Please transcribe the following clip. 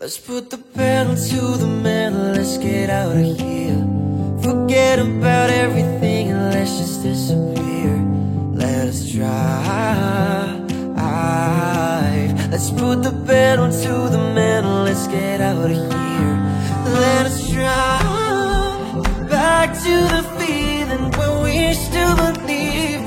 Let's put the pedal to the metal, let's get out of here. Forget about everything and let's just disappear. Let us drive. Let's put the pedal to the metal, let's get out of here. Let us drive back to the feeling where we still believe